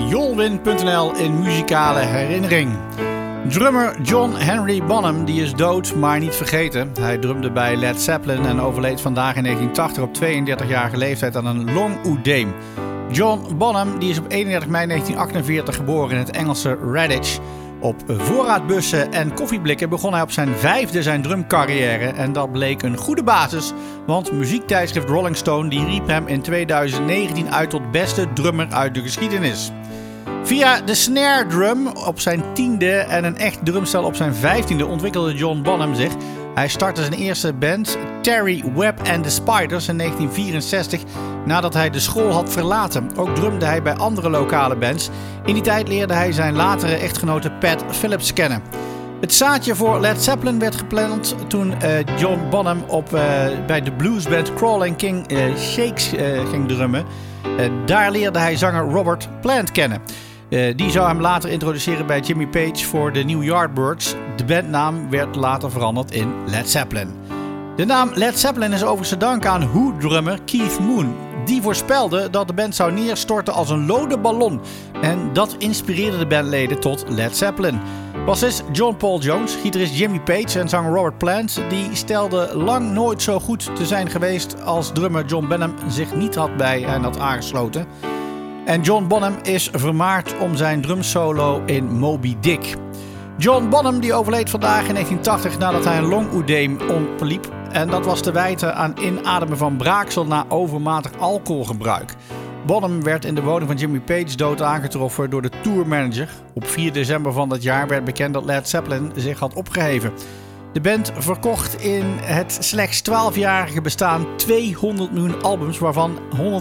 Jolwin.nl in muzikale herinnering. Drummer John Henry Bonham die is dood, maar niet vergeten. Hij drumde bij Led Zeppelin en overleed vandaag in 1980 op 32-jarige leeftijd aan een longoedeem. John Bonham die is op 31 mei 1948 geboren in het Engelse Redditch. Op voorraadbussen en koffieblikken begon hij op zijn 5e zijn drumcarrière en dat bleek een goede basis, want muziektijdschrift Rolling Stone die riep hem in 2019 uit tot beste drummer uit de geschiedenis. Via de snare drum op zijn 10e en een echt drumstel op zijn 15e ontwikkelde John Bonham zich. Hij startte zijn eerste band, Terry Webb and the Spiders, in 1964 nadat hij de school had verlaten. Ook drumde hij bij andere lokale bands. In die tijd leerde hij zijn latere echtgenote Pat Phillips kennen. Het zaadje voor Led Zeppelin werd gepland toen John Bonham bij de bluesband Crawling King Shakes ging drummen. Daar leerde hij zanger Robert Plant kennen. Die zou hem later introduceren bij Jimmy Page voor de New Yardbirds. De bandnaam werd later veranderd in Led Zeppelin. De naam Led Zeppelin is overigens te danken aan Who-drummer Keith Moon. Die voorspelde dat de band zou neerstorten als een lode ballon. En dat inspireerde de bandleden tot Led Zeppelin. Bassist John Paul Jones, gitarist Jimmy Page en zanger Robert Plant die stelden lang nooit zo goed te zijn geweest als drummer John Bonham zich niet had bij hen had aangesloten. En John Bonham is vermaard om zijn drumsolo in Moby Dick. John Bonham die overleed vandaag in 1980 nadat hij een longoedeem opliep. En dat was te wijten aan inademen van braaksel na overmatig alcoholgebruik. Bonham werd in de woning van Jimmy Page dood aangetroffen door de tourmanager. Op 4 december van dat jaar werd bekend dat Led Zeppelin zich had opgeheven. De band verkocht in het slechts 12-jarige bestaan 200 miljoen albums, waarvan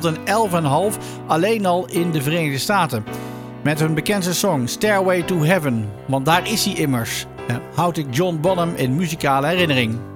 111,5 alleen al in de Verenigde Staten. Met hun bekendste song Stairway to Heaven, want daar is hij immers, houdt ik John Bonham in muzikale herinnering.